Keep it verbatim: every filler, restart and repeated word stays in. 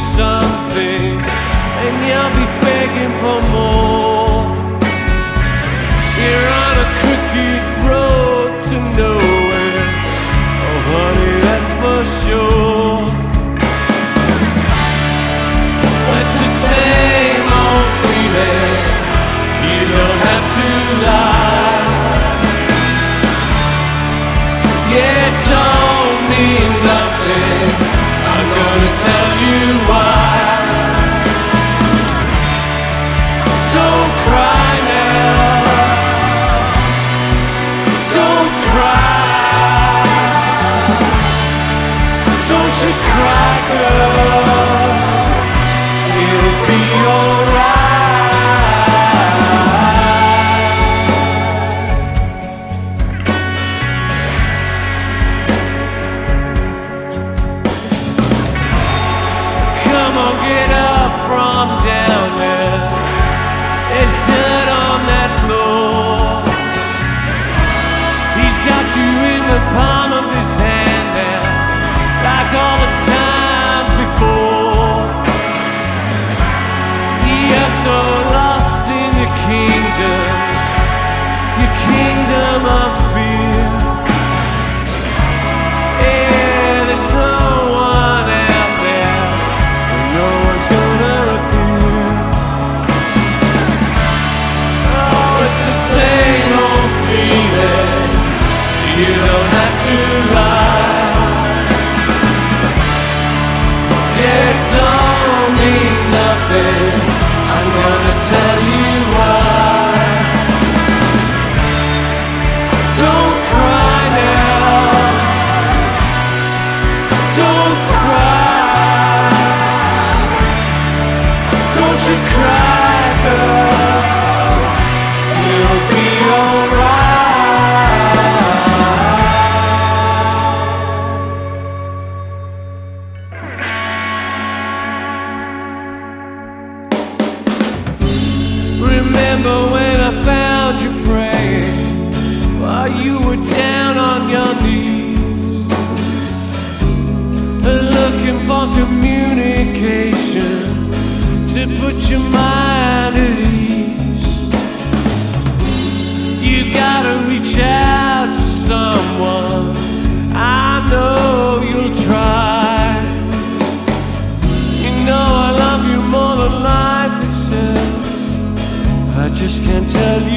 something, and you'll be begging for more. You're on a crooked road to nowhere, oh honey, that's for sure. It's the same old feeling, you don't have to lie. Yeah, it don't mean nothing, I'm gonna tell you why. Don't cry now, don't cry, don't you cry, girl, it'll be alright. Come on, get up from down there, there's dirt on that floor. He's got you in the palm of his hand now, like all his times before. You're so lost in your kingdom, your kingdom of fear. Yeah, there's no one out there, and no one's gonna appear. Oh, it's the same old feeling, you don't have to lie. Yeah, it don't mean nothing, I'm gonna tell you why. Don't cry now, don't cry, don't you cry, girl, it'll be alright. Remember when I found you praying while you were down on your knees, looking for communication to put your mind at ease. You gotta reach out to someone, I know you'll try. You know I love you more than life itself, I just can't tell